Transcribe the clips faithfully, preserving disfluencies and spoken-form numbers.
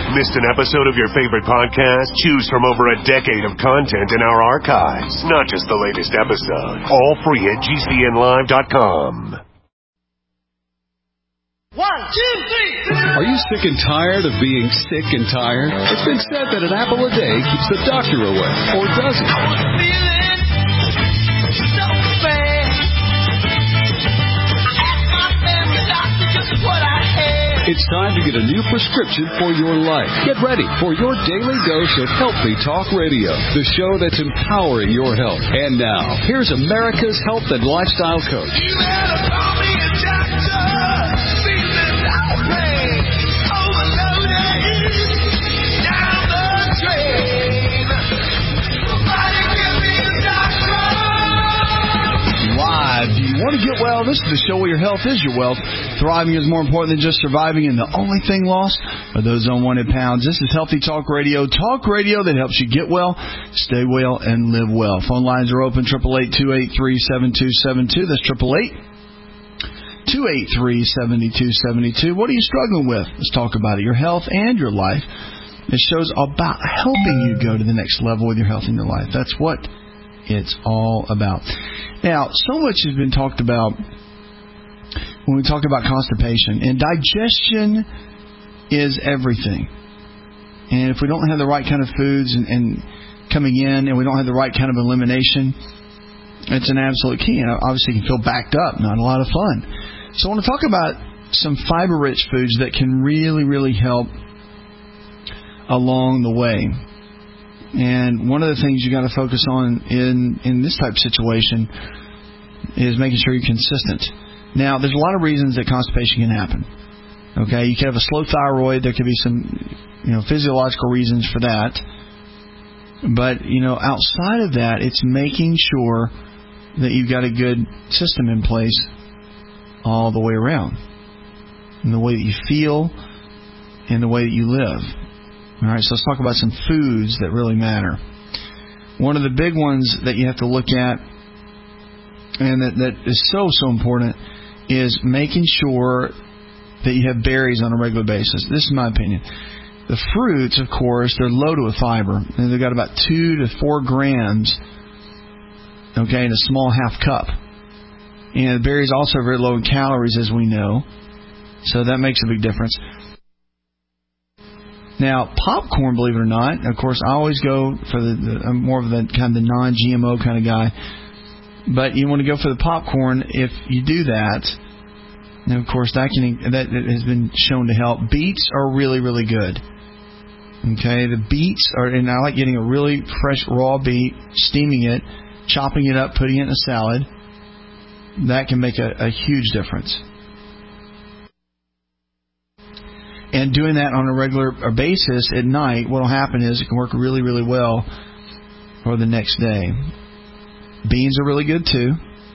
Missed an episode of your favorite podcast? Choose from over a decade of content in our archives, not just the latest episode. All free at G C N live dot com. One, two, three. Are you sick and tired of being sick and tired? It's been said that an apple a day keeps the doctor away, or does it? I was feeling so bad. I asked my family doctor just what I had. It's time to get a new prescription for your life. Get ready for your daily dose of Healthy Talk Radio, the show that's empowering your health. And now, here's America's health and lifestyle coach. You better call me a doctor. Feeling outraged, overloaded, down the drain. Somebody give me a doctor. Live. Do you want to get well? This is the show where your health is your wealth. Thriving is more important than just surviving, and the only thing lost are those unwanted pounds. This is Healthy Talk Radio. Talk radio that helps you get well, stay well, and live well. Phone lines are open, eight eight eight, two eight three, seven two seven two. That's eight eight eight, two eight three, seven two seven two. What are you struggling with? Let's talk about it. Your health and your life. This show's about helping you go to the next level with your health and your life. That's what it's all about. Now, so much has been talked about when we talk about constipation, and digestion is everything. And if we don't have the right kind of foods and, and coming in, and we don't have the right kind of elimination, it's an absolute key. And obviously, you can feel backed up, not a lot of fun. So I want to talk about some fiber-rich foods that can really, really help along the way. And one of the things you got to focus on in, in this type of situation is making sure you're consistent. Now, there's a lot of reasons that constipation can happen. Okay, you can have a slow thyroid. There could be some, you know, physiological reasons for that. But, you know, outside of that, it's making sure that you've got a good system in place all the way around. In the way that you feel and the way that you live. All right, so let's talk about some foods that really matter. One of the big ones that you have to look at, and that, that is so, so important, is making sure that you have berries on a regular basis. This is my opinion. The fruits, of course, they're loaded with fiber, and they've got about two to four grams, okay, in a small half cup. And the berries also are very low in calories, as we know, so that makes a big difference. Now, popcorn, believe it or not, of course, I always go for the, the I'm more of the kind of the non-G M O kind of guy. But you want to go for the popcorn if you do that. And of course, that can that has been shown to help. Beets are really, really good. Okay, the beets are, and I like getting a really fresh raw beet, steaming it, chopping it up, putting it in a salad. That can make a, a huge difference. And doing that on a regular basis at night, what will happen is it can work really, really well for the next day. Beans are really good too.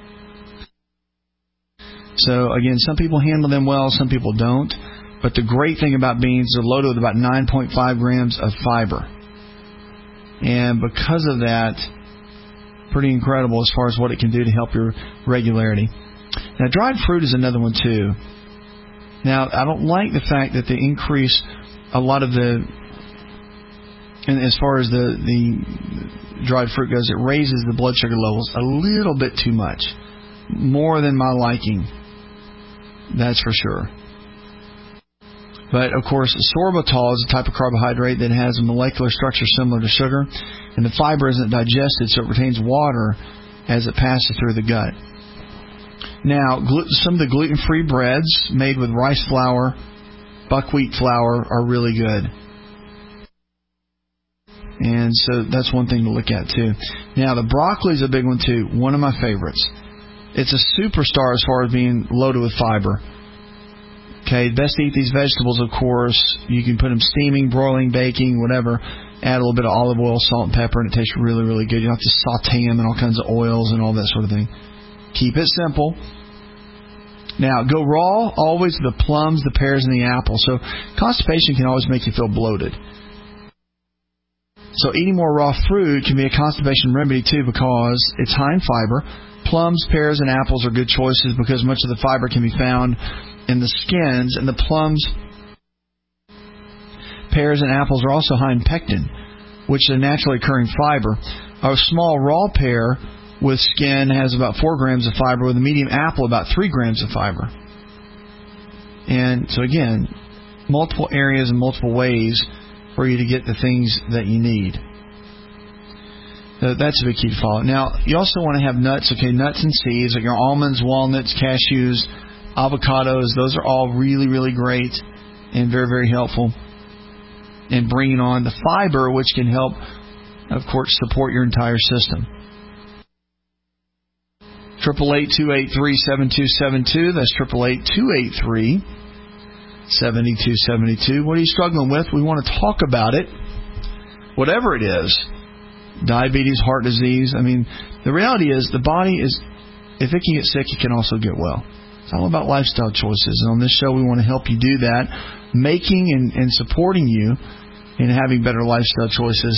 So again, some people handle them well, some people don't. But the great thing about beans, they're loaded with about nine point five grams of fiber. And because of that, pretty incredible as far as what it can do to help your regularity. Now, dried fruit is another one too. Now, I don't like the fact that they increase a lot of the, and as far as the, the dried fruit goes, it raises the blood sugar levels a little bit too much. More than my liking. That's for sure. But, of course, sorbitol is a type of carbohydrate that has a molecular structure similar to sugar, and the fiber isn't digested, so it retains water as it passes through the gut. Now, some of the gluten-free breads made with rice flour, buckwheat flour are really good. And so that's one thing to look at, too. Now, the broccoli is a big one, too. One of my favorites. It's a superstar as far as being loaded with fiber. Okay, best to eat these vegetables, of course. You can put them steaming, broiling, baking, whatever. Add a little bit of olive oil, salt, and pepper, and it tastes really, really good. You don't have to saute them in all kinds of oils and all that sort of thing. Keep it simple. Now, go raw, always the plums, the pears, and the apples. So constipation can always make you feel bloated. So eating more raw fruit can be a constipation remedy, too, because it's high in fiber. Plums, pears, and apples are good choices because much of the fiber can be found in the skins, and the plums, pears and apples are also high in pectin, which is a naturally occurring fiber. A small raw pear with skin has about four grams of fiber, with a medium apple about three grams of fiber. And so again, multiple areas and multiple ways for you to get the things that you need. So that's a big key to follow. Now, you also want to have nuts, okay, nuts and seeds, like your almonds, walnuts, cashews, avocados. Those are all really, really great and very, very helpful in bringing on the fiber, which can help, of course, support your entire system. triple eight, two eight three, seven two seven two. That's triple eight, two eight three, seven two seven two. What are you struggling with? We want to talk about it. Whatever it is. Diabetes, heart disease. I mean, the reality is the body is, if it can get sick, it can also get well. It's all about lifestyle choices. And on this show, we want to help you do that, making and, and supporting you in having better lifestyle choices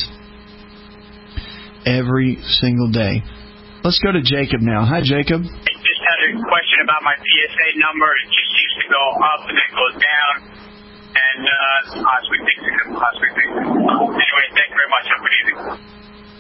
every single day. Let's go to Jacob now. Hi, Jacob. I just had a question about my P S A number. It just seems to go up and then goes down. And uh, possibly fix it. Possibly fix it. Anyway, thank you very much. Have a good evening.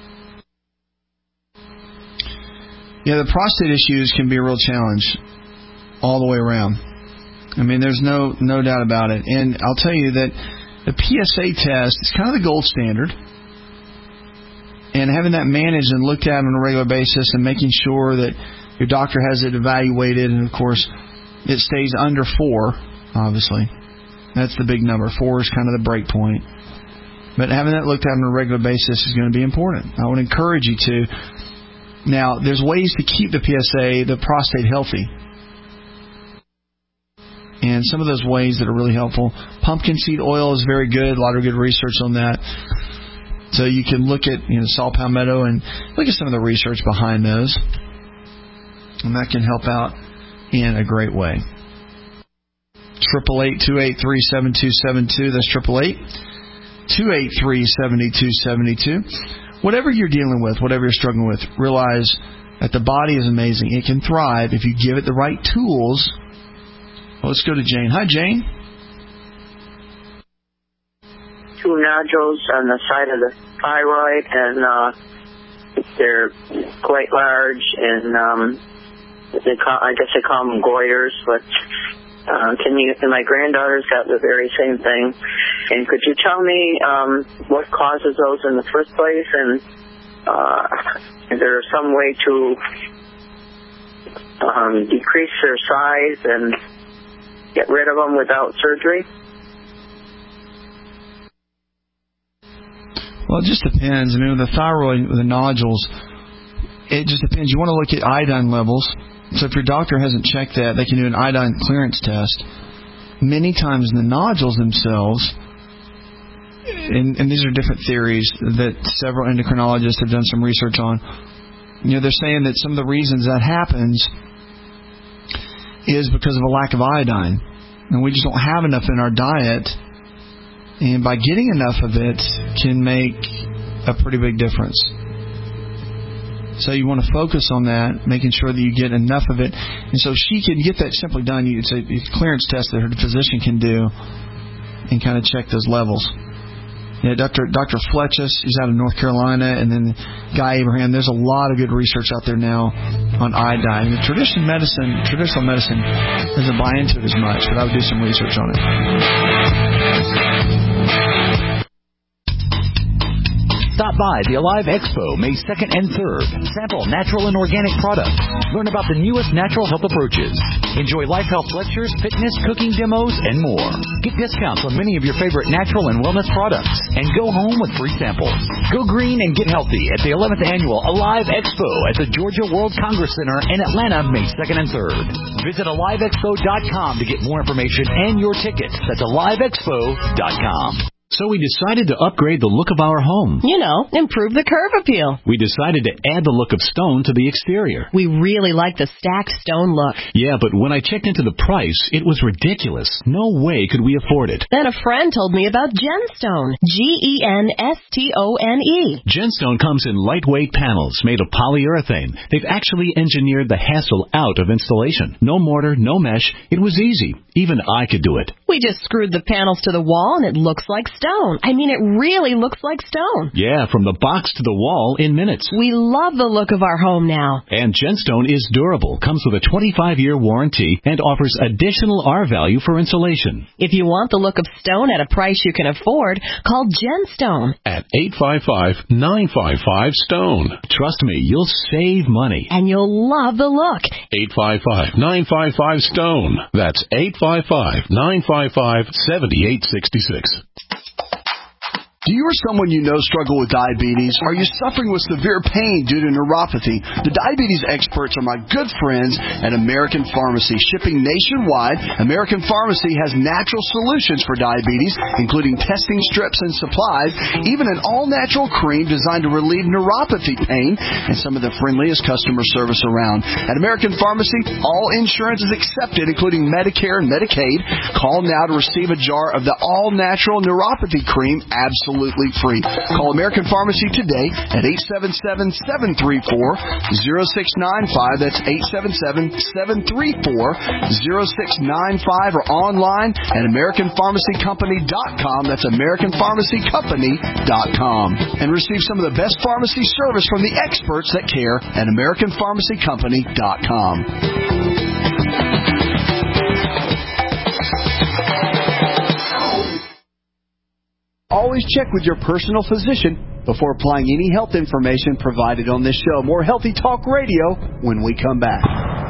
Yeah, the prostate issues can be a real challenge all the way around. I mean, there's no no doubt about it. And I'll tell you that the P S A test is kind of the gold standard. And having that managed and looked at on a regular basis and making sure that your doctor has it evaluated, and, of course, it stays under four, obviously. That's the big number. Four is kind of the break point. But having that looked at on a regular basis is going to be important. I would encourage you to. Now, there's ways to keep the P S A, the prostate, healthy. And some of those ways that are really helpful. Pumpkin seed oil is very good. A lot of good research on that. So you can look at, you know, saw palmetto and look at some of the research behind those. And that can help out in a great way. triple eight, two eight three, seven two seven two. That's triple eight, two eight three, seven two seven two. Whatever you're dealing with, whatever you're struggling with, realize that the body is amazing. It can thrive if you give it the right tools. Well, let's go to Jane. Hi, Jane. Two nodules on the side of the thyroid, and uh, they're quite large, and um, they call, I guess they call them goiters, but uh, can you? And my granddaughter's got the very same thing. And could you tell me um, what causes those in the first place, and uh, is there some way to um, decrease their size and get rid of them without surgery? Well, it just depends. I mean, with the thyroid, with the nodules, it just depends. You want to look at iodine levels. So if your doctor hasn't checked that, they can do an iodine clearance test. Many times the nodules themselves, and, and these are different theories that several endocrinologists have done some research on, you know, they're saying that some of the reasons that happens is because of a lack of iodine. And we just don't have enough in our diet. And by getting enough of it can make a pretty big difference. So you want to focus on that, making sure that you get enough of it. And so she can get that simply done. It's a clearance test that her physician can do and kind of check those levels. Yeah, Doctor Doctor Fletchus, he's out of North Carolina, and then Guy Abraham. There's a lot of good research out there now on iodine. The traditional medicine, traditional medicine doesn't buy into it as much, but I would do some research on it. Stop by the Alive Expo May second and third. Sample natural and organic products. Learn about the newest natural health approaches. Enjoy life health lectures, fitness, cooking demos, and more. Get discounts on many of your favorite natural and wellness products. And go home with free samples. Go green and get healthy at the eleventh Annual Alive Expo at the Georgia World Congress Center in Atlanta May second and third. Visit alive expo dot com to get more information and your tickets. That's alive expo dot com. So we decided to upgrade the look of our home. You know, improve the curb appeal. We decided to add the look of stone to the exterior. We really like the stacked stone look. Yeah, but when I checked into the price, it was ridiculous. No way could we afford it. Then a friend told me about Genstone. G E N S T O N E. Genstone comes in lightweight panels made of polyurethane. They've actually engineered the hassle out of installation. No mortar, no mesh. It was easy. Even I could do it. We just screwed the panels to the wall and it looks like stone. I mean, it really looks like stone. Yeah, from the box to the wall in minutes. We love the look of our home now. And Gemstone is durable, comes with a twenty-five year warranty, and offers additional R-value for insulation. If you want the look of stone at a price you can afford, call Gemstone at eight five five, nine five five, STONE. Trust me, you'll save money. And you'll love the look. eight five five, nine five five, STONE. That's eight five five, nine five five, seven eight six six. Do you or someone you know struggle with diabetes? Are you suffering with severe pain due to neuropathy? The diabetes experts are my good friends at American Pharmacy. Shipping nationwide, American Pharmacy has natural solutions for diabetes, including testing strips and supplies, even an all-natural cream designed to relieve neuropathy pain, and some of the friendliest customer service around. At American Pharmacy, all insurance is accepted, including Medicare and Medicaid. Call now to receive a jar of the all-natural neuropathy cream absolutely Absolutely free. Call American Pharmacy today at eight seven seven, seven three four, zero six nine five. That's eight seven seven, seven three four, zero six nine five, or online at American Pharmacy Company dot com. That's American Pharmacy Company dot com. And receive some of the best pharmacy service from the experts that care at American Pharmacy Company dot com. Always check with your personal physician before applying any health information provided on this show. More Healthy Talk Radio when we come back.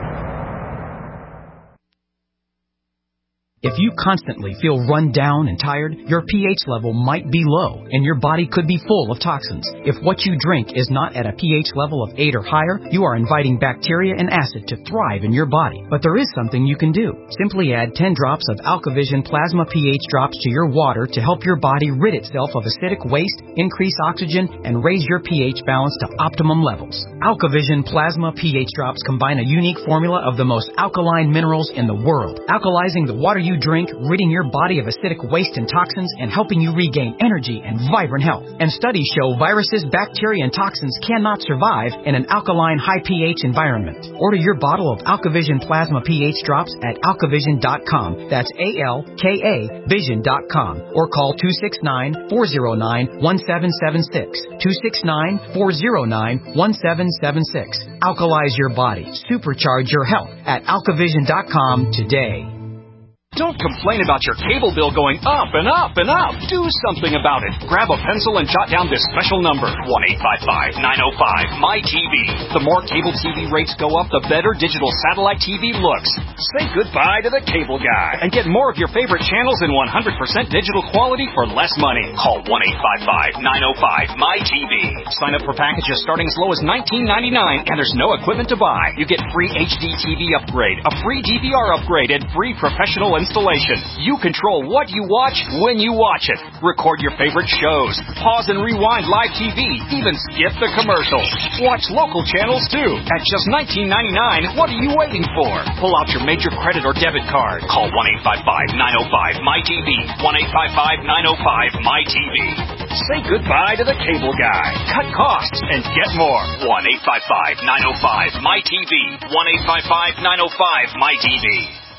If you constantly feel run down and tired, your pH level might be low, and your body could be full of toxins. If what you drink is not at a pH level of eight or higher, you are inviting bacteria and acid to thrive in your body. But there is something you can do. Simply add ten drops of AlkaVision Plasma pH drops to your water to help your body rid itself of acidic waste, increase oxygen, and raise your pH balance to optimum levels. AlkaVision Plasma pH drops combine a unique formula of the most alkaline minerals in the world, alkalizing the water you drink, ridding your body of acidic waste and toxins, and helping you regain energy and vibrant health. And studies show viruses, bacteria, and toxins cannot survive in an alkaline, high pH environment. Order your bottle of AlkaVision Plasma pH drops at alkavision dot com. That's A L K A vision dot com. Or call two six nine, four zero nine, one seven seven six. two six nine, four zero nine, one seven seven six. Alkalize your body. Supercharge your health at alkavision dot com today. Don't complain about your cable bill going up and up and up. Do something about it. Grab a pencil and jot down this special number, one eight five five, nine oh five, M Y T V. The more cable T V rates go up, the better digital satellite T V looks. Say goodbye to the cable guy and get more of your favorite channels in one hundred percent digital quality for less money. Call one eight five five, nine oh five, M Y T V. Sign up for packages starting as low as nineteen ninety-nine, and there's no equipment to buy. You get free H D T V upgrade, a free D V R upgrade, and free professional installation. You control what you watch when you watch it. Record your favorite shows. Pause and rewind live T V. Even skip the commercials. Watch local channels too. At just nineteen ninety-nine, what are you waiting for? Pull out your major credit or debit card. Call one eight five five, nine oh five, M Y T V. one eight five five, nine oh five, M Y T V. Say goodbye to the cable guy. Cut costs and get more. one eight five five, nine oh five, M Y T V. one eight five five, nine oh five, M Y T V.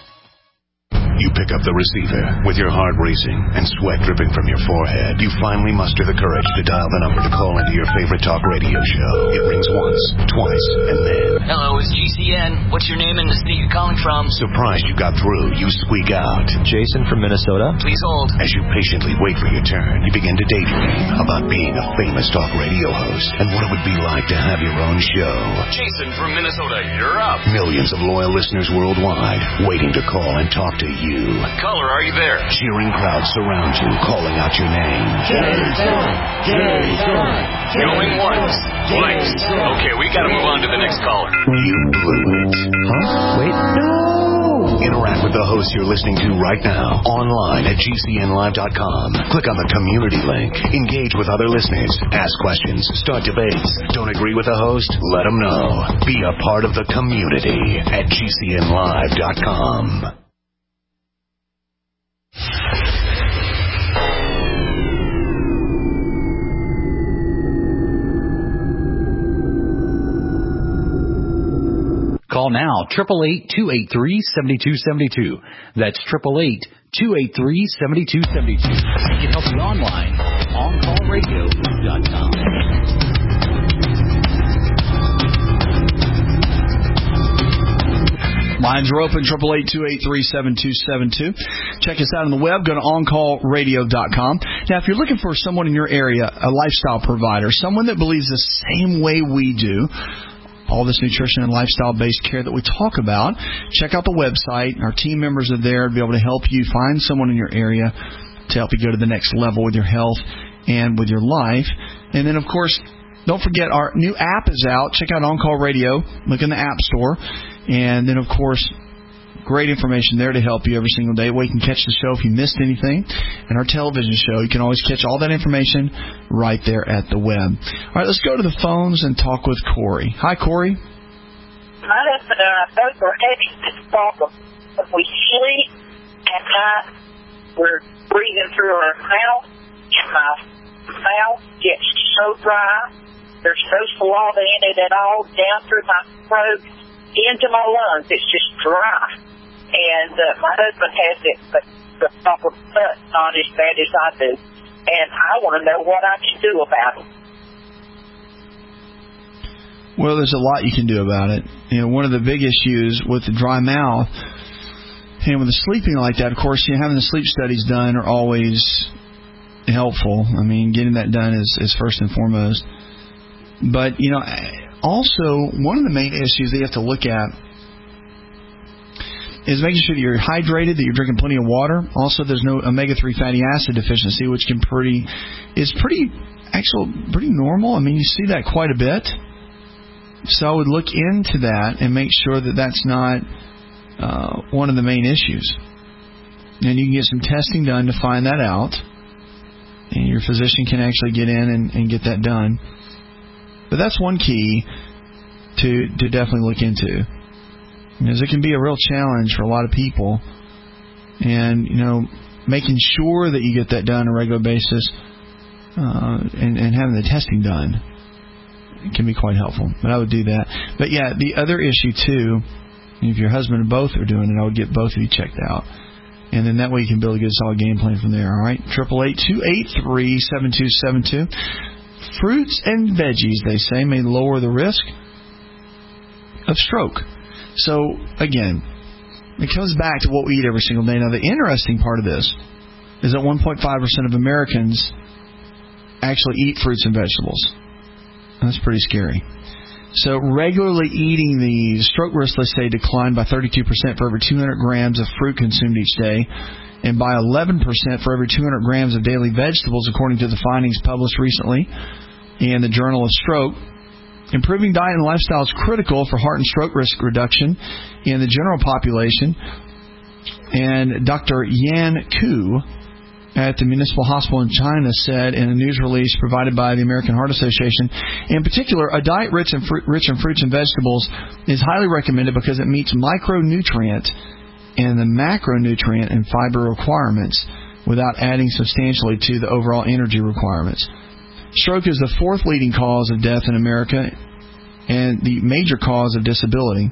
You pick up the receiver with your heart racing and sweat dripping from your forehead. You finally muster the courage to dial the number to call into your favorite talk radio show. It rings once, twice, and then... Hello, it's G C N. What's your name and the state you're calling from? Surprised you got through, you squeak out. Jason from Minnesota. Please hold. As you patiently wait for your turn, you begin to daydream about being a famous talk radio host and what it would be like to have your own show. Jason from Minnesota, you're up. Millions of loyal listeners worldwide waiting to call and talk to you. Caller, are you there? Cheering crowds surround you, calling out your name. Jason! Jason! Going once, twice. Okay, we gotta move on to the next caller. You blew it. Huh? Wait, no! Interact with the host you're listening to right now, online at G C N live dot com. Click on the community link. Engage with other listeners. Ask questions. Start debates. Don't agree with the host? Let them know. Be a part of the community at G C N live dot com. Call Call now, eight eight eight, two eight three, seven two seven two. That's eight eight eight, two eight three, seven two seven two. We can help you online, on call radio dot com. Lines are open, eight eight eight, two eight three, seven two seven two. Check us out on the web. Go to on call radio dot com. Now, if you're looking for someone in your area, a lifestyle provider, someone that believes the same way we do, all this nutrition and lifestyle-based care that we talk about, check out the website. Our team members are there to be able to help you find someone in your area to help you go to the next level with your health and with your life. And then, of course, don't forget our new app is out. Check out On Call Radio. Look in the App Store. And then, of course, great information there to help you every single day. Where you can catch the show if you missed anything. And our television show, you can always catch all that information right there at the web. All right, let's go to the phones and talk with Corey. Hi, Corey. My husband and I both are having this problem. When we sleep at night, we're breathing through our mouth, and my mouth gets so dry. There's no saliva in it at all, down through my throat, into my lungs. It's just dry. And uh, my husband has it, but the problem, but not as bad as I do. And I want to know what I can do about it. Well, there's a lot you can do about it. You know, one of the big issues with the dry mouth and with the sleeping like that, of course, you know, having the sleep studies done are always helpful. I mean, getting that done is, is first and foremost. But, you know, also, one of the main issues that you have to look at is making sure that you're hydrated, that you're drinking plenty of water. Also, there's no omega three fatty acid deficiency, which can pretty is pretty actual pretty normal. I mean, you see that quite a bit. So I would look into that and make sure that that's not uh, one of the main issues. And you can get some testing done to find that out, and your physician can actually get in and, and get that done. But that's one key to to definitely look into, because it can be a real challenge for a lot of people. And, you know, making sure that you get that done on a regular basis uh, and, and having the testing done can be quite helpful. But I would do that. But, yeah, the other issue, too, if your husband and both are doing it, I would get both of you checked out. And then that way you can build a good solid game plan from there, all right? eight eight eight, two eight three, seven two seven two. Fruits and veggies, they say, may lower the risk of stroke. So, again, it comes back to what we eat every single day. Now, the interesting part of this is that one point five percent of Americans actually eat fruits and vegetables. That's pretty scary. So, regularly eating these, stroke risk, let's say, declined by thirty-two percent for every two hundred grams of fruit consumed each day, and by eleven percent for every two hundred grams of daily vegetables, according to the findings published recently in the Journal of Stroke. Improving diet and lifestyle is critical for heart and stroke risk reduction in the general population. And Doctor Yan Ku at the Municipal Hospital in China said in a news release provided by the American Heart Association, in particular, a diet rich in, fr- rich in fruits and vegetables is highly recommended because it meets micronutrient and the macronutrient and fiber requirements without adding substantially to the overall energy requirements. Stroke is the fourth leading cause of death in America and the major cause of disability.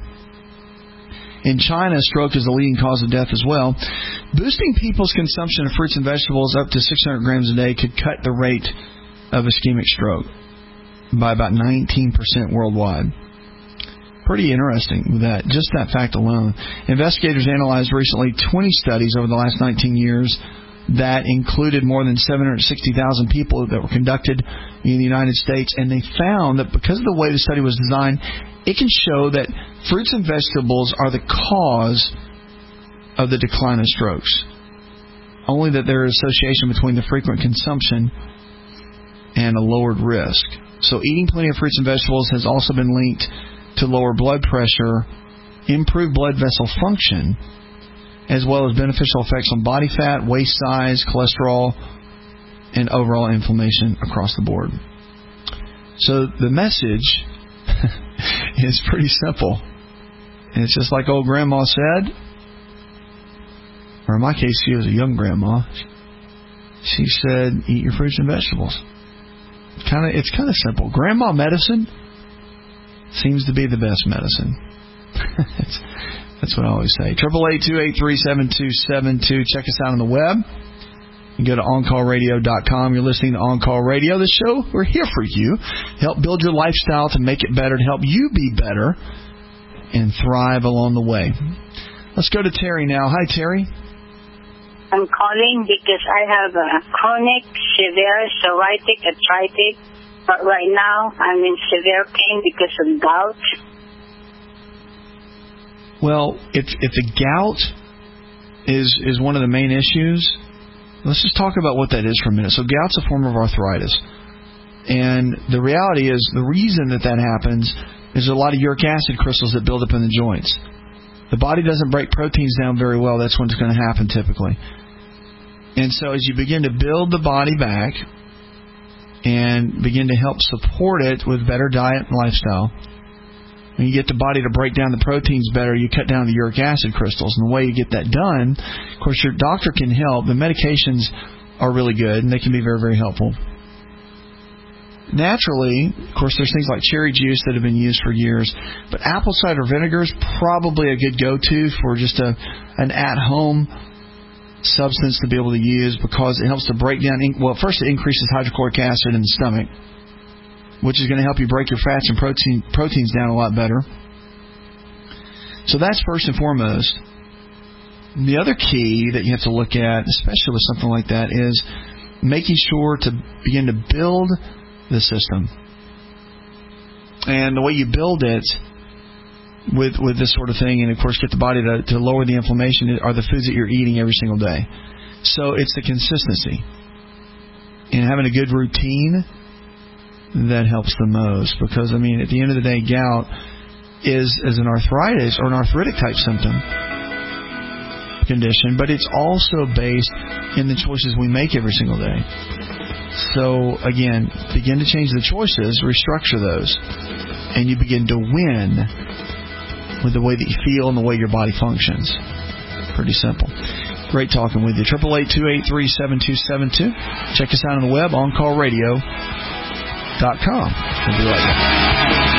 In China, stroke is the leading cause of death as well. Boosting people's consumption of fruits and vegetables up to six hundred grams a day could cut the rate of ischemic stroke by about nineteen percent worldwide. Pretty interesting with that, just that fact alone. Investigators analyzed recently twenty studies over the last nineteen years that included more than seven hundred sixty thousand people that were conducted in the United States, and they found that because of the way the study was designed, it can show that fruits and vegetables are the cause of the decline of strokes. Only that there is association between the frequent consumption and a lowered risk. So eating plenty of fruits and vegetables has also been linked to lower blood pressure, improved blood vessel function, as well as beneficial effects on body fat, waist size, cholesterol, and overall inflammation across the board. So the message is pretty simple. And it's just like old grandma said, or in my case, she was a young grandma. She said, eat your fruits and vegetables. Kind of, it's kind of simple. Grandma medicine seems to be the best medicine. that's, that's what I always say. eight eight eight, two eight three, seven two seven two. Check us out on the web. You can go to on call radio dot com. You're listening to On Call Radio, the show. We're here for you. Help build your lifestyle to make it better, to help you be better and thrive along the way. Let's go to Terry now. Hi, Terry. I'm calling because I have a chronic, severe psoriatic arthritis, but right now I'm in severe pain because of gout. Well, if if the gout is is one of the main issues, let's just talk about what that is for a minute. So gout's a form of arthritis. And the reality is the reason that that happens is a lot of uric acid crystals that build up in the joints. The body doesn't break proteins down very well. That's when it's going to happen typically. And so as you begin to build the body back and begin to help support it with better diet and lifestyle, when you get the body to break down the proteins better, you cut down the uric acid crystals. And the way you get that done, of course, your doctor can help. The medications are really good, and they can be very, very helpful. Naturally, of course, there's things like cherry juice that have been used for years, but apple cider vinegar is probably a good go-to for just a an at-home substance to be able to use because it helps to break down, well, first it increases hydrochloric acid in the stomach, which is going to help you break your fats and protein, proteins down a lot better. So that's first and foremost. The other key that you have to look at, especially with something like that, is making sure to begin to build the system. And the way you build it with with this sort of thing, and of course get the body to, to lower the inflammation, are the foods that you're eating every single day. So it's the consistency. And having a good routine that helps the most, because I mean at the end of the day, gout is is an arthritis or an arthritic type symptom condition, but it's also based in the choices we make every single day. So again, begin to change the choices, restructure those, and you begin to win with the way that you feel and the way your body functions. Pretty simple. Great talking with you. eight eight eight, two eight three, seven two seven two. Check us out on the web, on call radio dot com. We'll be right back.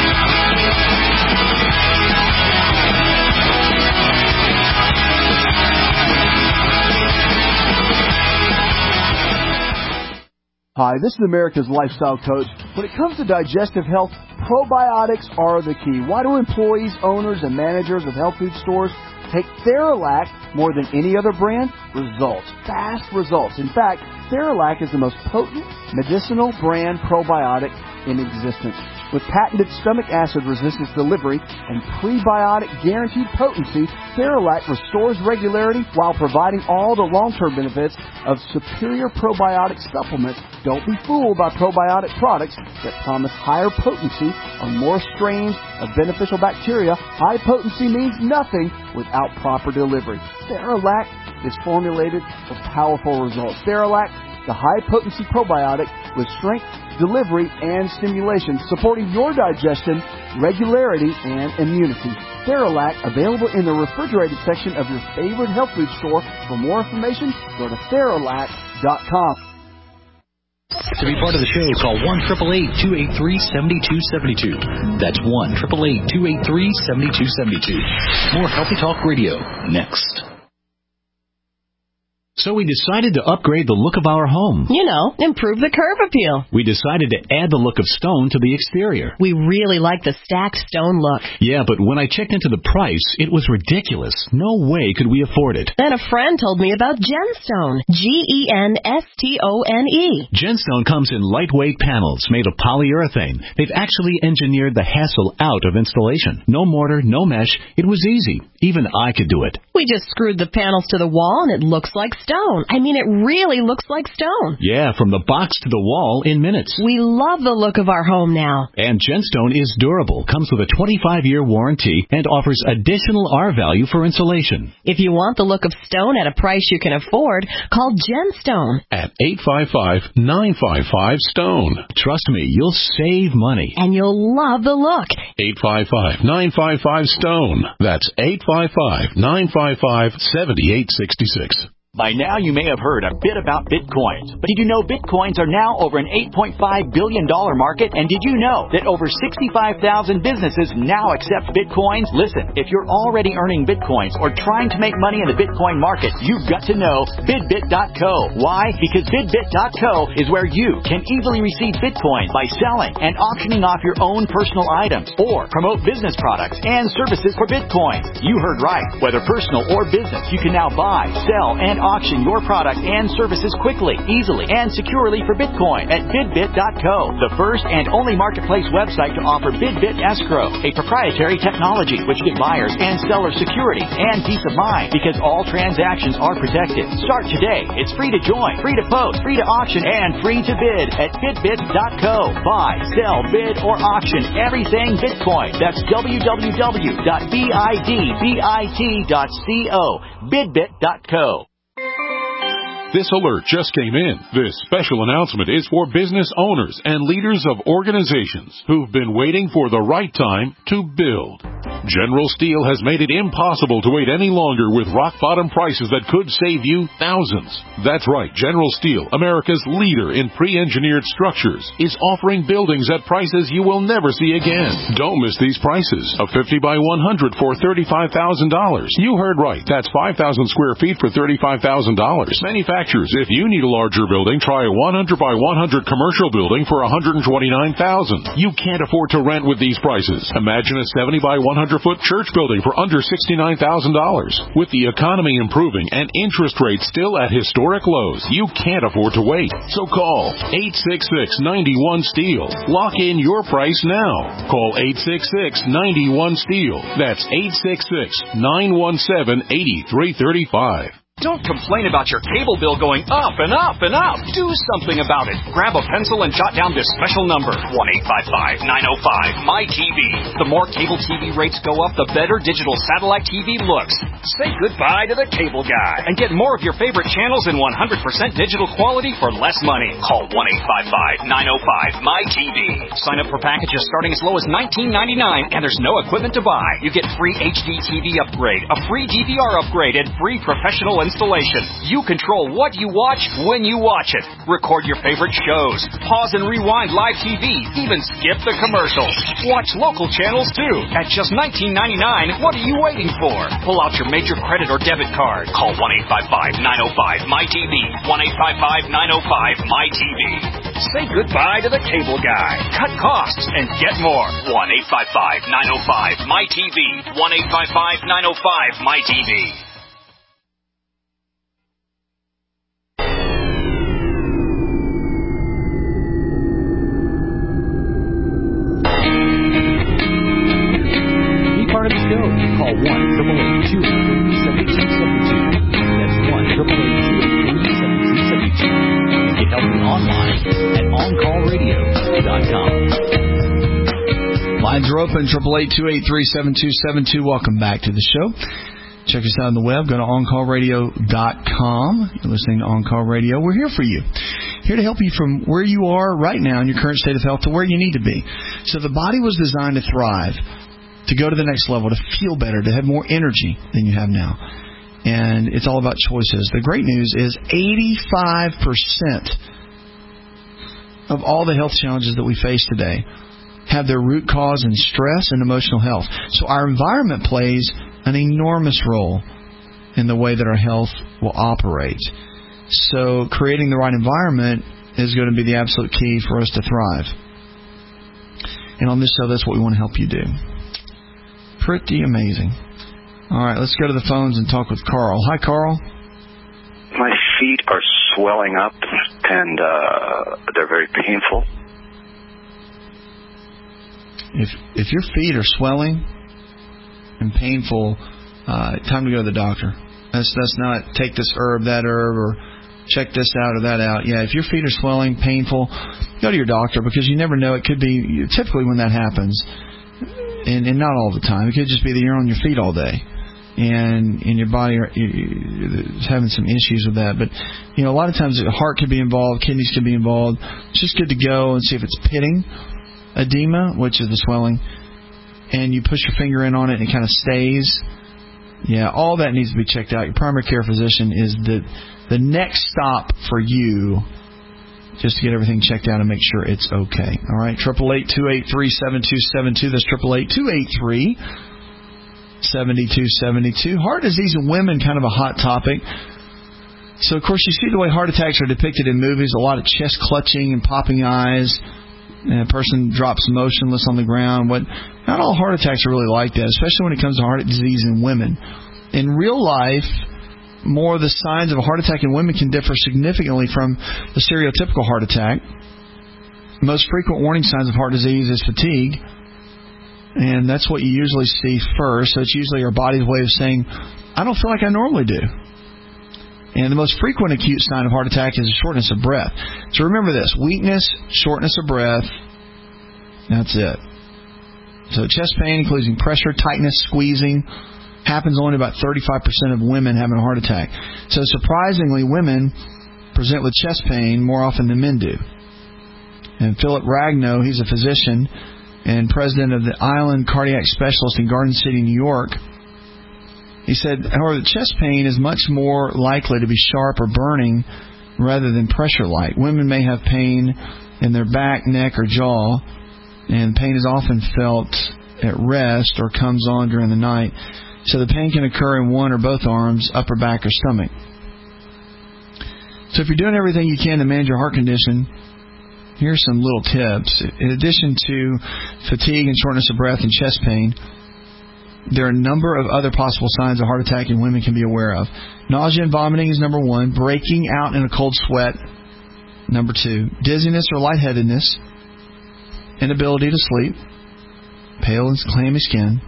Hi, this is America's Lifestyle Coach. When it comes to digestive health, probiotics are the key. Why do employees, owners, and managers of health food stores take Theralac more than any other brand? Results. Fast results. In fact, Theralac is the most potent medicinal brand probiotic in existence. With patented stomach acid resistance delivery and prebiotic guaranteed potency, Theralac restores regularity while providing all the long-term benefits of superior probiotic supplements. Don't be fooled by probiotic products that promise higher potency or more strains of beneficial bacteria. High potency means nothing without proper delivery. Theralac is formulated for powerful results. Theralac, the high-potency probiotic with strength, delivery, and stimulation, supporting your digestion, regularity, and immunity. Theralac, available in the refrigerated section of your favorite health food store. For more information, go to Theralac dot com. To be part of the show, call one eight eight eight, two eight three, seven two seven two. That's one eight eight eight, two eight three, seven two seven two. More Healthy Talk Radio next. So we decided to upgrade the look of our home. You know, improve the curb appeal. We decided to add the look of stone to the exterior. We really like the stacked stone look. Yeah, but when I checked into the price, it was ridiculous. No way could we afford it. Then a friend told me about Genstone. G E N S T O N E. Genstone comes in lightweight panels made of polyurethane. They've actually engineered the hassle out of installation. No mortar, no mesh. It was easy. Even I could do it. We just screwed the panels to the wall and it looks like stone. I mean, it really looks like stone. Yeah, from the box to the wall in minutes. We love the look of our home now. And Genstone is durable, comes with a twenty-five year warranty, and offers additional R value for insulation. If you want the look of stone at a price you can afford, call Genstone at eight five five, nine five five, STONE. Trust me, you'll save money. And you'll love the look. eight five five, nine five five, STONE. That's eight five five, nine five five, seven eight six six. By now, you may have heard a bit about Bitcoins, but did you know Bitcoins are now over an eight point five billion dollars market? And did you know that over sixty-five thousand businesses now accept Bitcoins? Listen, if you're already earning Bitcoins or trying to make money in the Bitcoin market, you've got to know Bidbit dot co. Why? Because Bidbit dot co is where you can easily receive Bitcoin by selling and auctioning off your own personal items or promote business products and services for Bitcoin. You heard right. Whether personal or business, you can now buy, sell, and auction your product and services quickly, easily, and securely for Bitcoin at Bidbit dot co, the first and only marketplace website to offer Bidbit Escrow, a proprietary technology which gives buyers and sellers security and peace of mind because all transactions are protected. Start today. It's free to join, free to post, free to auction, and free to bid at Bidbit dot co. Buy, sell, bid, or auction everything Bitcoin. That's w w w dot bidbit dot co. Bidbit dot co. This alert just came in. This special announcement is for business owners and leaders of organizations who've been waiting for the right time to build. General Steel has made it impossible to wait any longer with rock-bottom prices that could save you thousands. That's right, General Steel, America's leader in pre-engineered structures, is offering buildings at prices you will never see again. Don't miss these prices. A fifty by one hundred for thirty-five thousand dollars. You heard right. That's five thousand square feet for thirty-five thousand dollars. Manufacturers, if you need a larger building, try a one hundred by one hundred commercial building for one hundred twenty-nine thousand dollars. You can't afford to rent with these prices. Imagine a seventy by one hundred foot church building for under sixty-nine thousand dollars. With the economy improving and interest rates still at historic lows, you can't afford to wait. So call eight six six, nine one, STEEL. Lock in your price now. Call eight six six, nine one, STEEL. That's eight six six, nine one seven, eight three three five. Don't complain about your cable bill going up and up and up. Do something about it. Grab a pencil and jot down this special number, one eight five five, nine oh five, M Y T V. The more cable T V rates go up, the better digital satellite T V looks. Say goodbye to the cable guy and get more of your favorite channels in one hundred percent digital quality for less money. Call one eight five five, nine oh five, M Y T V. Sign up for packages starting as low as nineteen ninety-nine, and there's no equipment to buy. You get free H D T V upgrade, a free D V R upgrade, and free professional installation. You control what you watch when you watch it. Record your favorite shows. Pause and rewind live T V. Even skip the commercials. Watch local channels too. At just nineteen ninety-nine, what are you waiting for? Pull out your major credit or debit card. Call one eight five five, nine oh five, M Y T V. one eight five five, nine oh five, M Y T V. Say goodbye to the cable guy. Cut costs and get more. one eight five five, nine oh five, M Y T V. one eight five five, nine oh five, M Y T V. Call one, eight eight eight, two eight three, seven two seven two. That's one, eight eight eight, two eight three, seven two seven two. Get help me online at on call radio dot com. Lines are open, eight eight eight, two eight three, seven two seven two. Welcome back to the show. Check us out on the web. Go to on call radio dot com. You're listening to On Call Radio. We're here for you. Here to help you from where you are right now in your current state of health to where you need to be. So the body was designed to thrive, to go to the next level, to feel better, to have more energy than you have now. And it's all about choices. The great news is eighty-five percent of all the health challenges that we face today have their root cause in stress and emotional health. So our environment plays an enormous role in the way that our health will operate. So creating the right environment is going to be the absolute key for us to thrive. And on this show, that's what we want to help you do. Pretty amazing. All right, let's go to the phones and talk with Carl. Hi, Carl. My feet are swelling up, and uh, they're very painful. If if your feet are swelling and painful, uh, time to go to the doctor. That's that's not take this herb, that herb, or check this out or that out. Yeah, if your feet are swelling, painful, go to your doctor, because you never know. It could be typically when that happens. And, and not all the time. It could just be that you're on your feet all day, and and your body are, is having some issues with that. But you know, a lot of times the heart could be involved, kidneys could be involved. It's just good to go and see if it's pitting edema, which is the swelling, and you push your finger in on it and it kind of stays. Yeah, all that needs to be checked out. Your primary care physician is the the next stop for you, just to get everything checked out and make sure it's okay. All right, triple eight two eight three seven two seven two. That's triple eight two eight three seven two seven two. Heart disease in women, kind of a hot topic. So, of course, you see the way heart attacks are depicted in movies, a lot of chest clutching and popping eyes. And a person drops motionless on the ground. But not all heart attacks are really like that, especially when it comes to heart disease in women. In real life, more of the signs of a heart attack in women can differ significantly from the stereotypical heart attack. The most frequent warning signs of heart disease is fatigue. And that's what you usually see first. So it's usually our body's way of saying, I don't feel like I normally do. And the most frequent acute sign of heart attack is a shortness of breath. So remember this, weakness, shortness of breath, that's it. So chest pain, including pressure, tightness, squeezing, happens only about thirty-five percent of women having a heart attack. So surprisingly, women present with chest pain more often than men do. And Philip Ragnow, he's a physician and president of the Island Cardiac Specialist in Garden City, New York. He said, however, chest pain is much more likely to be sharp or burning rather than pressure-like. Women may have pain in their back, neck, or jaw, and pain is often felt at rest or comes on during the night. So the pain can occur in one or both arms, upper back, or stomach. So if you're doing everything you can to manage your heart condition, here's some little tips. In addition to fatigue and shortness of breath and chest pain, there are a number of other possible signs of heart attack in women can be aware of. Nausea and vomiting is number one. Breaking out in a cold sweat, number two. Dizziness or lightheadedness. Inability to sleep. Pale and clammy skin.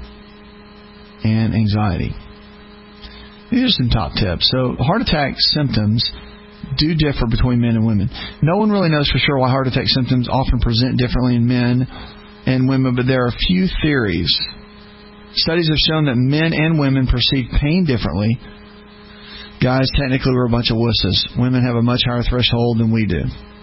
And anxiety. These are some top tips. So heart attack symptoms do differ between men and women. No one really knows for sure why heart attack symptoms often present differently in men and women, but there are a few theories. Studies have shown that men and women perceive pain differently. Guys, technically, we're a bunch of wusses. Women have a much higher threshold than we do.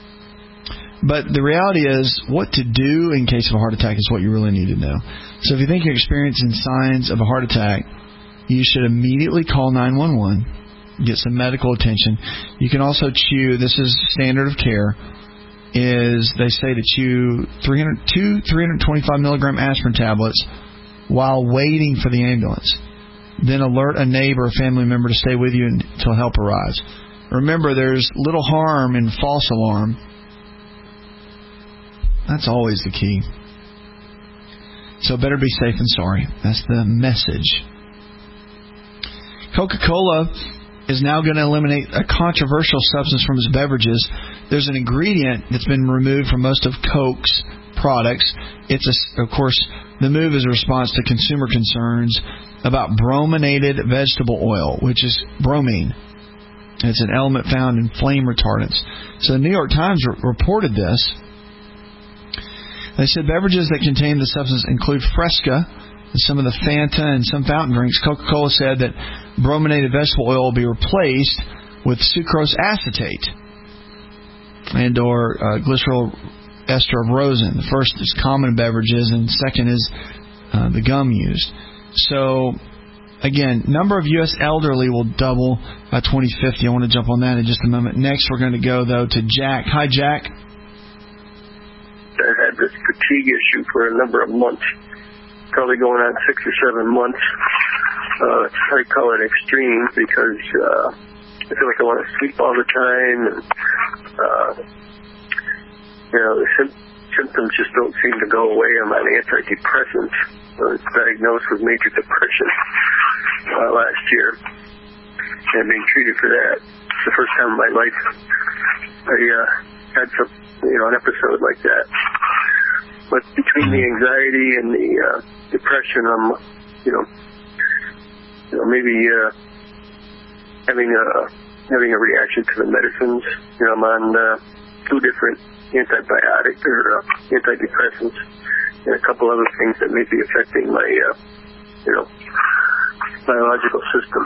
But the reality is, what to do in case of a heart attack is what you really need to know. So if you think you're experiencing signs of a heart attack, you should immediately call nine one one, get some medical attention. You can also chew, this is standard of care, is they say to chew three hundred, two three hundred twenty-five milligram aspirin tablets while waiting for the ambulance. Then alert a neighbor or family member to stay with you until help arrives. Remember, there's little harm in false alarm. That's always the key. So better be safe than sorry. That's the message. Coca-Cola is now going to eliminate a controversial substance from its beverages. There's an ingredient that's been removed from most of Coke's products. It's, a, of course, the move is a response to consumer concerns about brominated vegetable oil, which is bromine. It's an element found in flame retardants. So the New York Times re- reported this. They said beverages that contain the substance include Fresca, some of the Fanta, and some fountain drinks. Coca-Cola said that brominated vegetable oil will be replaced with sucrose acetate and or uh, glycerol ester of rosin. The first is common in beverages, and second is uh, the gum used. So, again, number of U S elderly will double by twenty fifty. I want to jump on that in just a moment. Next, we're going to go, though, to Jack. Hi, Jack. I've had this fatigue issue for a number of months, probably going on six or seven months. Uh, I call it extreme because uh, I feel like I want to sleep all the time. And, uh, you know, the sim- symptoms just don't seem to go away. I'm on antidepressants. I was diagnosed with major depression uh, last year and being treated for that. It's the first time in my life I uh, had some, you know, an episode like that. But between the anxiety and the uh, depression, I'm, you know, you know, maybe uh, having a having a reaction to the medicines. You know, I'm on uh, two different antibiotic or uh, antidepressants and a couple other things that may be affecting my, uh, you know, biological system.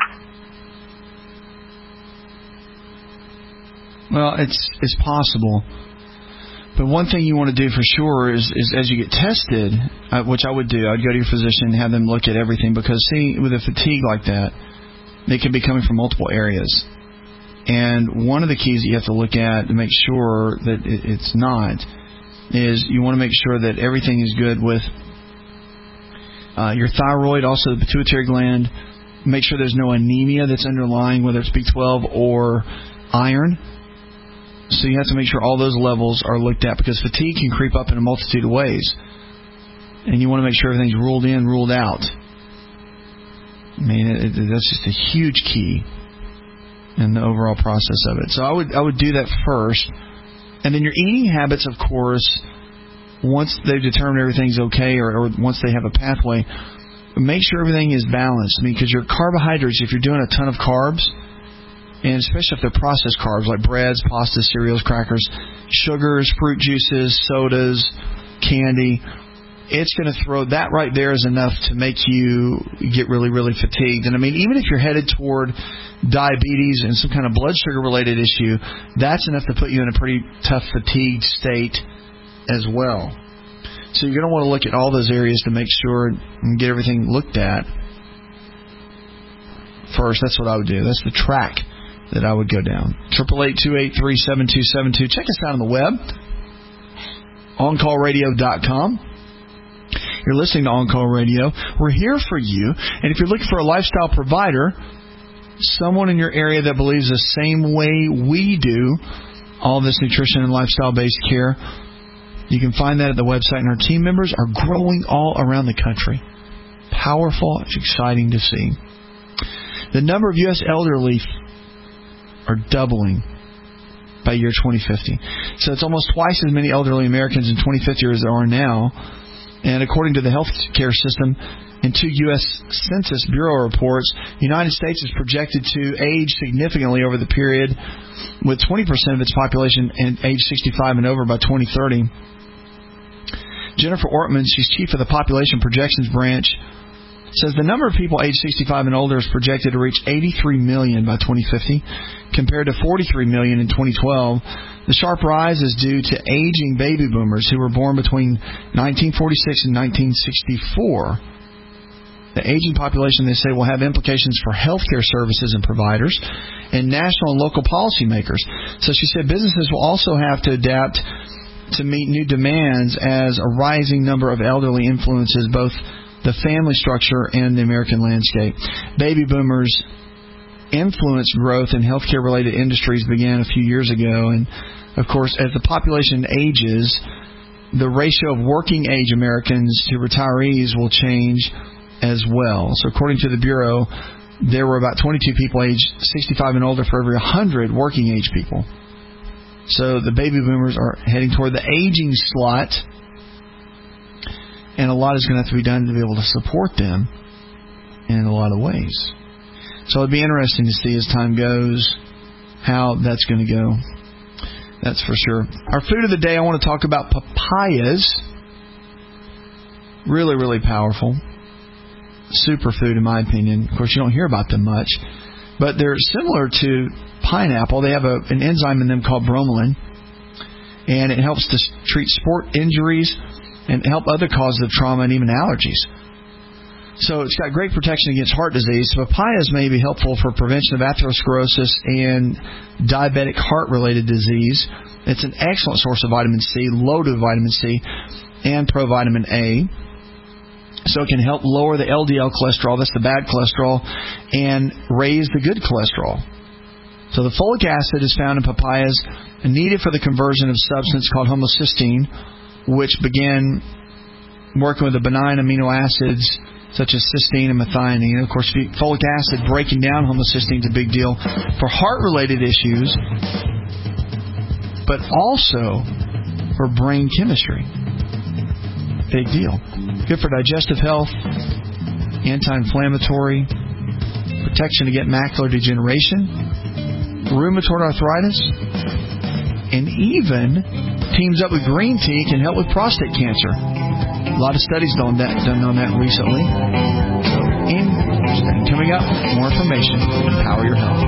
Well, it's it's possible. But one thing you want to do for sure is, is as you get tested, uh, which I would do. I'd go to your physician and have them look at everything, because, see, with a fatigue like that, it can be coming from multiple areas. And one of the keys that you have to look at to make sure that it, it's not is you want to make sure that everything is good with uh, your thyroid, also the pituitary gland. Make sure there's no anemia that's underlying, whether it's B twelve or iron. So you have to make sure all those levels are looked at, because fatigue can creep up in a multitude of ways. And you want to make sure everything's ruled in, ruled out. I mean, it, it, that's just a huge key in the overall process of it. So I would I would do that first. And then your eating habits, of course, once they've determined everything's okay, or, or once they have a pathway, make sure everything is balanced. I mean, because your carbohydrates, if you're doing a ton of carbs, and especially if they're processed carbs like breads, pastas, cereals, crackers, sugars, fruit juices, sodas, candy, it's going to throw that right there is enough to make you get really, really fatigued. And I mean, even if you're headed toward diabetes and some kind of blood sugar related issue, that's enough to put you in a pretty tough fatigued state as well. So you're going to want to look at all those areas to make sure and get everything looked at first. That's what I would do. That's the track that I would go down. eight eight eight, two eight three, seven two seven two. Check us out on the web, on call radio dot com. You're listening to On Call Radio. We're here for you. And if you're looking for a lifestyle provider, someone in your area that believes the same way we do, all this nutrition and lifestyle-based care, you can find that at the website. And our team members are growing all around the country. Powerful. It's exciting to see. The number of U S elderly are doubling by year twenty fifty. So it's almost twice as many elderly Americans in twenty fifty as there are now. And according to the healthcare system, in two U S Census Bureau reports, the United States is projected to age significantly over the period, with twenty percent of its population age sixty-five and over by twenty thirty. Jennifer Ortman, she's chief of the Population Projections Branch, says the number of people age sixty-five and older is projected to reach eighty-three million by twenty fifty, compared to forty-three million in twenty twelve. The sharp rise is due to aging baby boomers who were born between nineteen forty-six and nineteen sixty-four. The aging population, they say, will have implications for healthcare services and providers and national and local policymakers. So she said businesses will also have to adapt to meet new demands as a rising number of elderly influences both the family structure and the American landscape. Baby boomers influenced growth in healthcare-related industries began a few years ago. And, of course, as the population ages, the ratio of working-age Americans to retirees will change as well. So according to the Bureau, there were about twenty-two people aged sixty-five and older for every one hundred working-age people. So the baby boomers are heading toward the aging slot, and a lot is going to have to be done to be able to support them in a lot of ways. So it'd be interesting to see as time goes how that's going to go. That's for sure. Our food of the day, I want to talk about papayas. Really, really powerful. Superfood, in my opinion. Of course, you don't hear about them much. But they're similar to pineapple. They have a, an enzyme in them called bromelain. And it helps to treat sport injuries and help other causes of trauma and even allergies. So it's got great protection against heart disease. So papayas may be helpful for prevention of atherosclerosis and diabetic heart-related disease. It's an excellent source of vitamin C, loaded with vitamin C, and provitamin A. So it can help lower the L D L cholesterol, that's the bad cholesterol, and raise the good cholesterol. So the folic acid is found in papayas and needed for the conversion of a substance called homocysteine, which began working with the benign amino acids such as cysteine and methionine. Of course, folic acid breaking down homocysteine is a big deal for heart-related issues, but also for brain chemistry. Big deal. Good for digestive health, anti-inflammatory, protection against macular degeneration, rheumatoid arthritis, and even teams up with green tea can help with prostate cancer. A lot of studies done that done on that recently. So, interesting. Coming up, more information. Empower your health.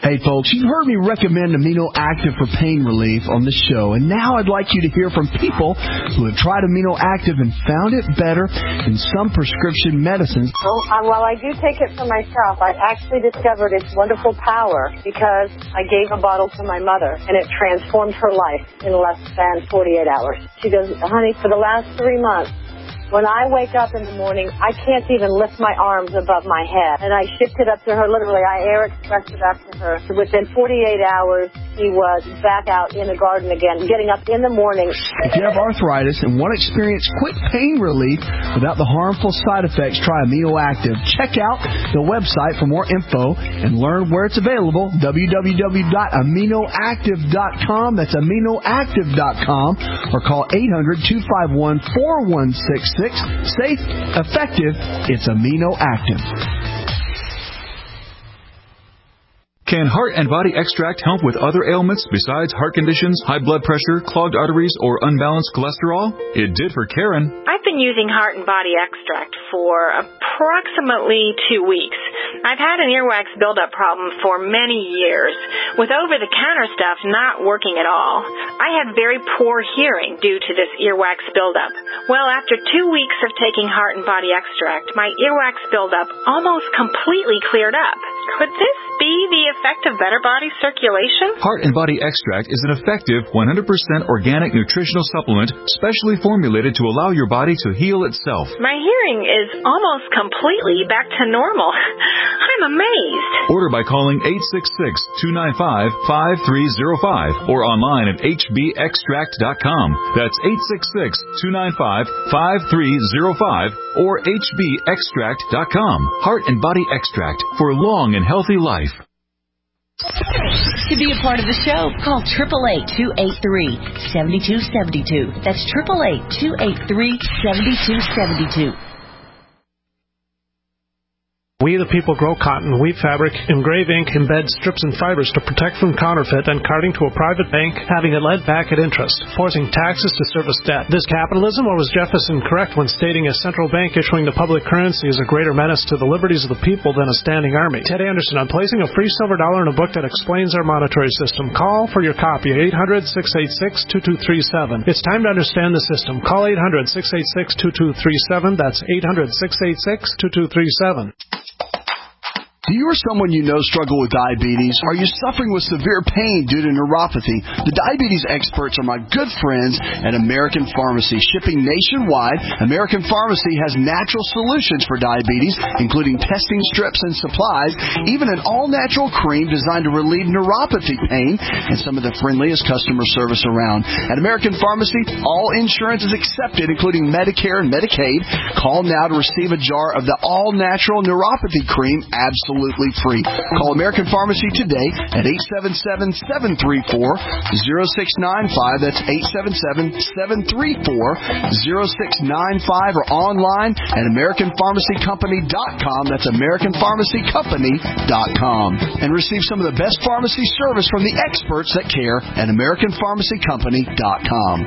Hey folks, you've heard me recommend Amino Active for pain relief on the show, and now I'd like you to hear from people who have tried Amino Active and found it better than some prescription medicines. Well, uh, while I do take it for myself, I actually discovered its wonderful power because I gave a bottle to my mother, and it transformed her life in less than forty-eight hours. She goes, honey, for the last three months, when I wake up in the morning, I can't even lift my arms above my head. And I shipped it up to her, literally, I air expressed it up to her. Within forty-eight hours, she was back out in the garden again, getting up in the morning. If you have arthritis and want to experience quick pain relief without the harmful side effects, try Amino Active. Check out the website for more info and learn where it's available, w w w dot amino active dot com. That's amino active dot com. Or call eight hundred, two five one, four one six six. Safe, effective, it's Amino Active. Can Heart and Body Extract help with other ailments besides heart conditions, high blood pressure, clogged arteries, or unbalanced cholesterol? It did for Karen. I've been using Heart and Body Extract for approximately two weeks. I've had an earwax buildup problem for many years, with over-the-counter stuff not working at all. I had very poor hearing due to this earwax buildup. Well, after two weeks of taking Heart and Body Extract, my earwax buildup almost completely cleared up. Could this be the effect of better body circulation? Heart and Body Extract is an effective one hundred percent organic nutritional supplement specially formulated to allow your body to heal itself. My hearing is almost completely back to normal. I'm amazed. Order by calling eight six six, two nine five, five three zero five or online at h b extract dot com. That's eight six six, two nine five, five three zero five or h b extract dot com. Heart and Body Extract for long and healthy life. To be a part of the show, call eight eight eight, two eight three, seven two seven two. That's eight eight eight, two eight three, seven two seven two. We the people grow cotton, weave fabric, engrave ink, embed strips and fibers to protect from counterfeit and carting to a private bank, having it led back at interest, forcing taxes to service debt. This capitalism, or was Jefferson correct when stating a central bank issuing the public currency is a greater menace to the liberties of the people than a standing army? Ted Anderson, I'm placing a free silver dollar in a book that explains our monetary system. Call for your copy at eight hundred, six eight six, two two three seven. It's time to understand the system. Call eight hundred, six eight six, two two three seven. That's eight hundred, six eight six, two two three seven. Do you or someone you know struggle with diabetes? Are you suffering with severe pain due to neuropathy? The diabetes experts are my good friends at American Pharmacy. Shipping nationwide, American Pharmacy has natural solutions for diabetes, including testing strips and supplies, even an all-natural cream designed to relieve neuropathy pain, and some of the friendliest customer service around. At American Pharmacy, all insurance is accepted, including Medicare and Medicaid. Call now to receive a jar of the all-natural neuropathy cream absolutely Absolutely free. Call American Pharmacy today at eight seven seven, seven three four, zero six nine five. That's eight seven seven, seven three four, zero six nine five or online at american pharmacy company dot com. That's american pharmacy company dot com. And receive some of the best pharmacy service from the experts that care at american pharmacy company dot com.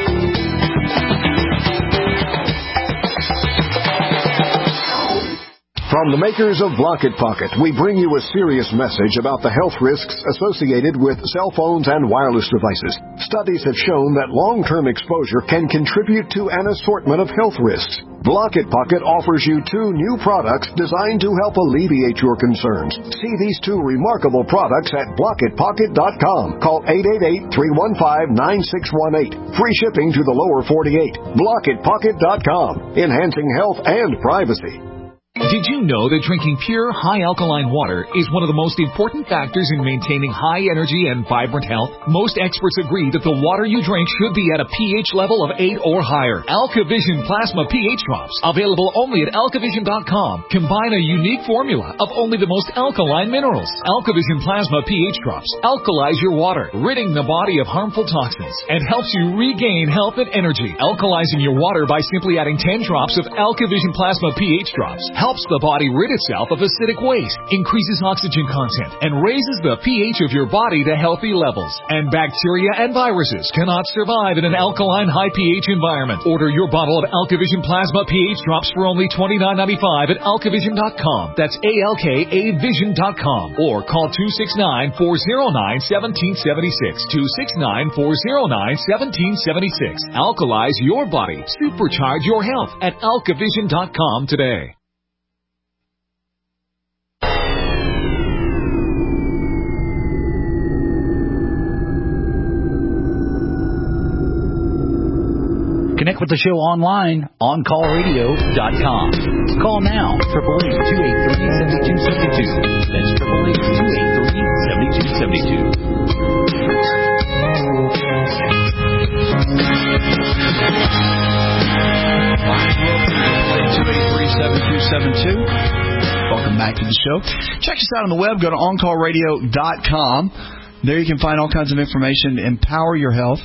From the makers of Blocket Pocket, we bring you a serious message about the health risks associated with cell phones and wireless devices. Studies have shown that long-term exposure can contribute to an assortment of health risks. Blocket Pocket offers you two new products designed to help alleviate your concerns. See these two remarkable products at blocket pocket dot com. Call eight eight eight, three one five, nine six one eight. Free shipping to the lower forty-eight. blocket pocket dot com. Enhancing health and privacy. Did you know that drinking pure, high-alkaline water is one of the most important factors in maintaining high energy and vibrant health? Most experts agree that the water you drink should be at a pH level of eight or higher. AlkaVision Plasma pH Drops, available only at alkavision dot com, combine a unique formula of only the most alkaline minerals. AlkaVision Plasma pH Drops alkalize your water, ridding the body of harmful toxins, and helps you regain health and energy. Alkalizing your water by simply adding ten drops of AlkaVision Plasma pH Drops helps the body rid itself of acidic waste, increases oxygen content, and raises the pH of your body to healthy levels. And bacteria and viruses cannot survive in an alkaline high pH environment. Order your bottle of AlkaVision Plasma pH drops for only twenty-nine ninety-five at alkavision dot com. That's A L K A vision dot com. Or call two six nine, four oh nine, one seven seven six. two six nine, four oh nine, one seven seven six. Alkalize your body. Supercharge your health at alkavision dot com today. Connect with the show online, on call radio dot com. Call now, eight eight eight, two eight three, seven two seven two. That's eight eight eight, two eight three, seven two seven two. two eight three, seven two seven two. Welcome back to the show. Check us out on the web. Go to on call radio dot com. There you can find all kinds of information to empower your health.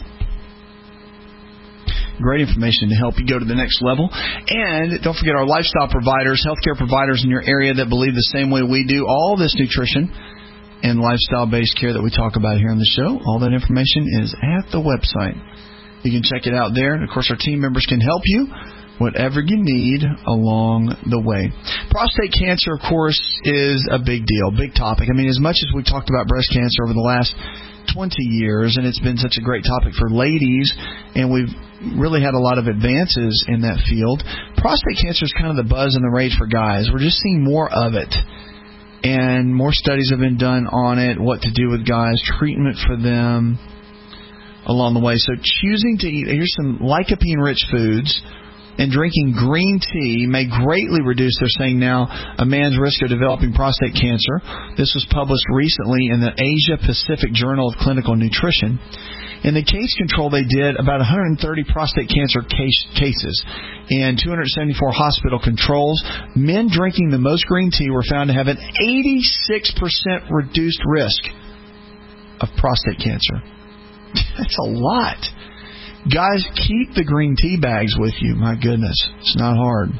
Great information to help you go to the next level. And don't forget our lifestyle providers, healthcare providers in your area that believe the same way we do. All this nutrition and lifestyle-based care that we talk about here on the show, all that information is at the website. You can check it out there. And, of course, our team members can help you whatever you need along the way. Prostate cancer, of course, is a big deal, big topic. I mean, as much as we talked about breast cancer over the last twenty years, and it's been such a great topic for ladies, and we've really had a lot of advances in that field. Prostate cancer is kind of the buzz and the rage for guys. We're just seeing more of it, and more studies have been done on it, what to do with guys, treatment for them along the way. So choosing to eat, here's some lycopene-rich foods, and drinking green tea may greatly reduce, they're saying now, a man's risk of developing prostate cancer. This was published recently in the Asia Pacific Journal of Clinical Nutrition. In the case control, they did about one hundred thirty prostate cancer case, cases and two hundred seventy-four hospital controls. Men drinking the most green tea were found to have an eighty-six percent reduced risk of prostate cancer. That's a lot. Guys, keep the green tea bags with you. My goodness, it's not hard.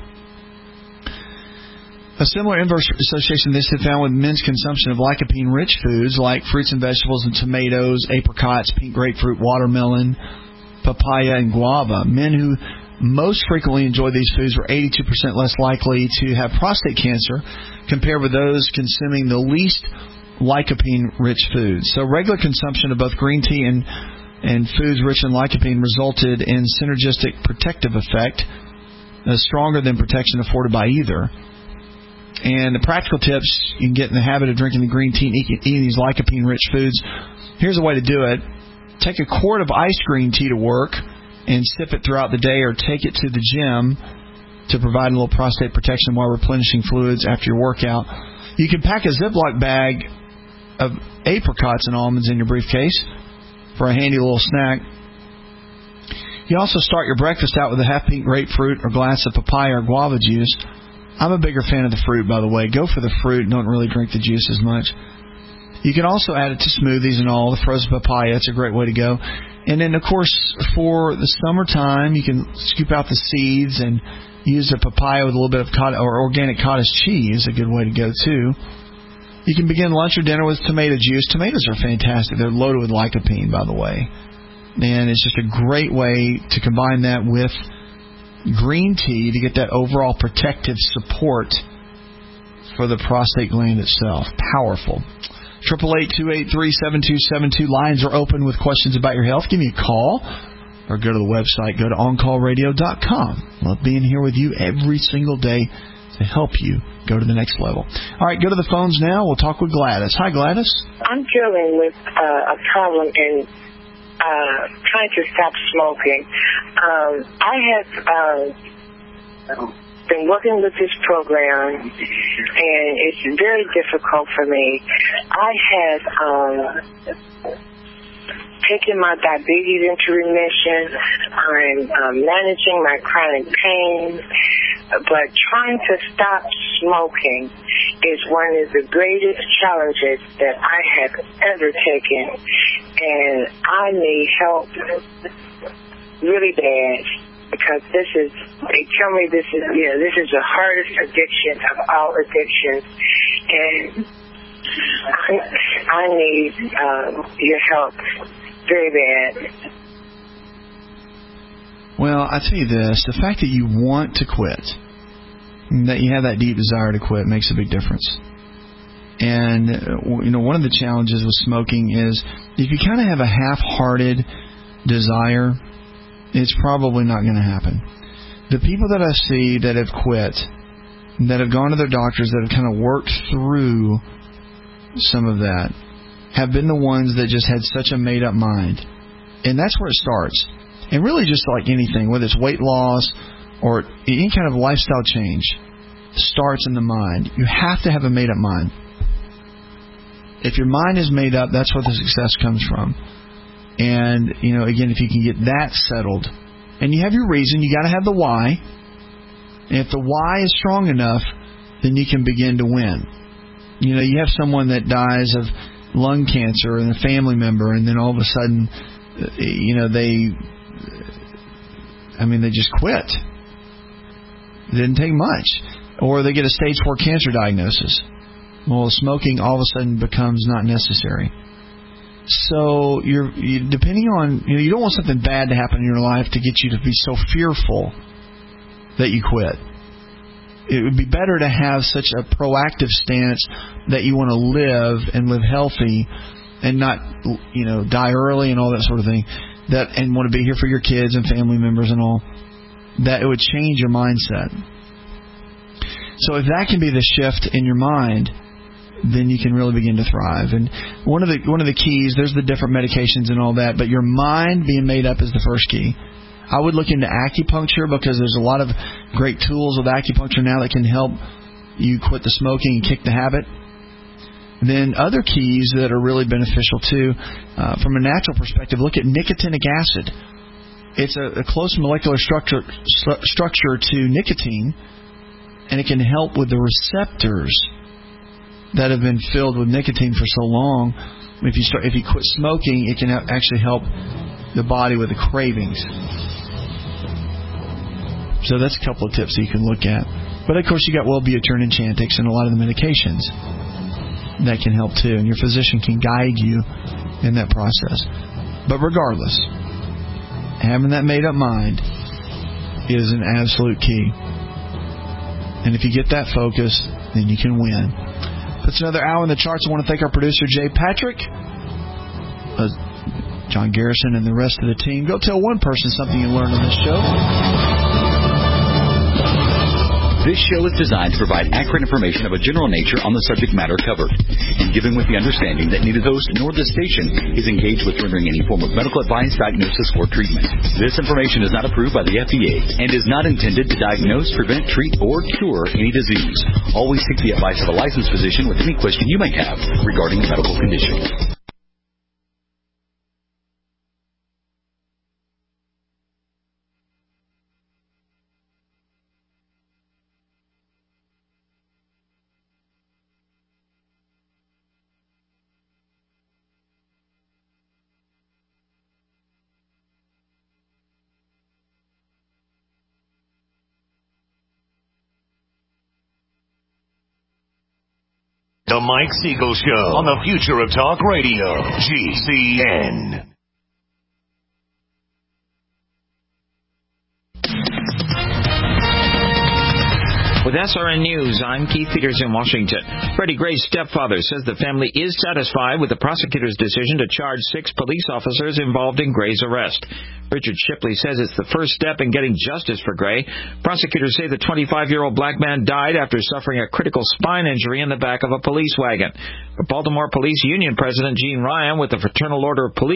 A similar inverse association this has found with men's consumption of lycopene-rich foods like fruits and vegetables and tomatoes, apricots, pink grapefruit, watermelon, papaya, and guava. Men who most frequently enjoy these foods were eighty-two percent less likely to have prostate cancer compared with those consuming the least lycopene-rich foods. So regular consumption of both green tea and and foods rich in lycopene resulted in synergistic protective effect, uh, stronger than protection afforded by either. And the practical tips, you can get in the habit of drinking the green tea and eating these lycopene-rich foods. Here's a way to do it. Take a quart of iced green tea to work and sip it throughout the day, or take it to the gym to provide a little prostate protection while replenishing fluids after your workout. You can pack a Ziploc bag of apricots and almonds in your briefcase for a handy little snack. You also start your breakfast out with a half-pink grapefruit or glass of papaya or guava juice. I'm a bigger fan of the fruit, by the way. Go for the fruit and don't really drink the juice as much. You can also add it to smoothies and all. The frozen papaya, it's a great way to go. And then, of course, for the summertime, you can scoop out the seeds and use the papaya with a little bit of cottage, or organic cottage cheese, a good way to go, too. You can begin lunch or dinner with tomato juice. Tomatoes are fantastic. They're loaded with lycopene, by the way. And it's just a great way to combine that with green tea to get that overall protective support for the prostate gland itself. Powerful. eight eight eight, two eight three, seven two seven two. Lines are open with questions about your health. Give me a call or go to the website. Go to on call radio dot com. Love being here with you every single day to help you go to the next level. All right, go to the phones now. We'll talk with Gladys. Hi, Gladys. I'm dealing with uh, a problem in uh, trying to stop smoking. Um, I have uh, been working with this program, and it's very difficult for me. I have um, taken my diabetes into remission. I'm uh, managing my chronic pain. But trying to stop smoking is one of the greatest challenges that I have ever taken. And I need help really bad because this is, they tell me this is, you know, this is the hardest addiction of all addictions. And I, I need um, your help very bad. Well, I tell you this, the fact that you want to quit, that you have that deep desire to quit, makes a big difference. And, you know, one of the challenges with smoking is if you kind of have a half-hearted desire, it's probably not going to happen. The people that I see that have quit, that have gone to their doctors, that have kind of worked through some of that, have been the ones that just had such a made-up mind. And that's where it starts. And really just like anything, whether it's weight loss or any kind of lifestyle change, starts in the mind. You have to have a made-up mind. If your mind is made up, that's where the success comes from. And, you know, again, if you can get that settled, and you have your reason, you got to have the why. And if the why is strong enough, then you can begin to win. You know, you have someone that dies of lung cancer and a family member, and then all of a sudden, you know, they, I mean, they just quit. It didn't take much. Or they get a stage four cancer diagnosis. Well, smoking all of a sudden becomes not necessary. So you're you, depending on, you know, you don't want something bad to happen in your life to get you to be so fearful that you quit. It would be better to have such a proactive stance that you want to live and live healthy and not, you know, die early and all that sort of thing, that and want to be here for your kids and family members and all, that it would change your mindset. So if that can be the shift in your mind, then you can really begin to thrive. And one of the one of the keys, there's the different medications and all that, but your mind being made up is the first key. I would look into acupuncture because there's a lot of great tools with acupuncture now that can help you quit the smoking and kick the habit. Then other keys that are really beneficial too, uh, from a natural perspective, look at nicotinic acid. It's a, a close molecular structure st- structure to nicotine, and it can help with the receptors that have been filled with nicotine for so long. If you start, if you quit smoking, it can actually help the body with the cravings. So that's a couple of tips that you can look at. But of course, you got Wellbutrin and Chantix and a lot of the medications that can help too, and your physician can guide you in that process. But regardless, having that made up mind is an absolute key. And if you get that focus, then you can win. That's another hour in the charts. I want to thank our producer, Jay Patrick, uh, John Garrison, and the rest of the team. Go tell one person something you learned on this show. This show is designed to provide accurate information of a general nature on the subject matter covered, and given with the understanding that neither host nor the station is engaged with rendering any form of medical advice, diagnosis, or treatment. This information is not approved by the F D A and is not intended to diagnose, prevent, treat, or cure any disease. Always seek the advice of a licensed physician with any question you may have regarding medical conditions. The Mike Siegel Show on the Future of Talk Radio, G C N. With S R N News, I'm Keith Peters in Washington. Freddie Gray's stepfather says the family is satisfied with the prosecutor's decision to charge six police officers involved in Gray's arrest. Richard Shipley says it's the first step in getting justice for Gray. Prosecutors say the twenty-five-year-old black man died after suffering a critical spine injury in the back of a police wagon. But Baltimore Police Union President Gene Ryan with the Fraternal Order of Police